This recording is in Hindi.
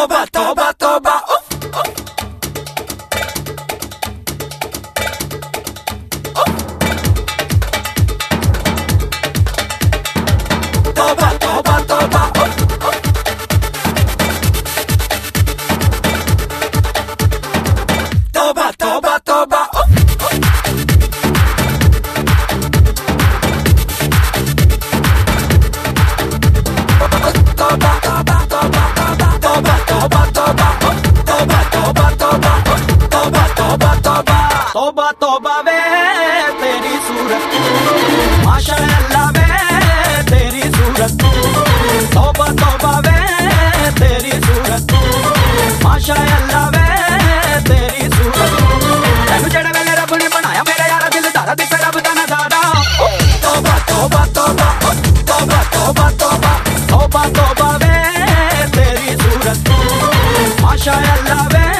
तौबा तौबा तौबा तौबा तौबा तौबा तौबा तौबा तौबा तौबा तौबा वे तेरी सूरत माशाअल्लाह वे तेरी सूरत तौबा तौबा वे तेरी सूरत माशाअल्लाह वे तेरी सूरत तेनू जेड़े वेले रब ने बनाया मेरे यारा दिल दारा दिल रब दा नजारा तौबा तौबा तौबा तौबा तौबा तौबा तौबा तौबा वे तेरी सूरत माशाअल्लाह वे